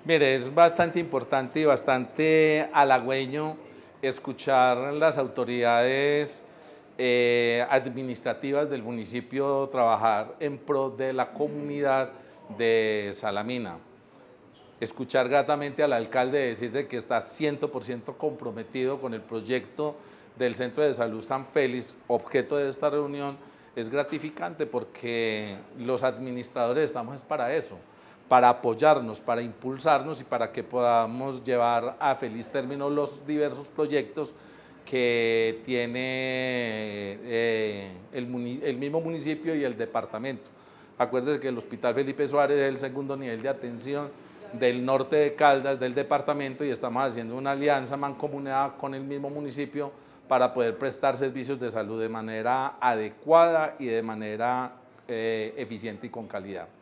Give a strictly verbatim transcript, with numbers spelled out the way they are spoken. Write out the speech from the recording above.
Mire, es bastante importante y bastante halagüeño escuchar las autoridades eh, administrativas del municipio trabajar en pro de la comunidad de Salamina. Escuchar gratamente al alcalde decir de que está cien por ciento comprometido con el proyecto del Centro de Salud San Félix, objeto de esta reunión, es gratificante porque los administradores estamos para eso, para apoyarnos, para impulsarnos y para que podamos llevar a feliz término los diversos proyectos que tiene eh, el, el mismo municipio y el departamento. Acuérdense que el Hospital Felipe Suárez es el segundo nivel de atención del norte de Caldas, del departamento, y estamos haciendo una alianza mancomunada con el mismo municipio para poder prestar servicios de salud de manera adecuada y de manera eh, eficiente y con calidad.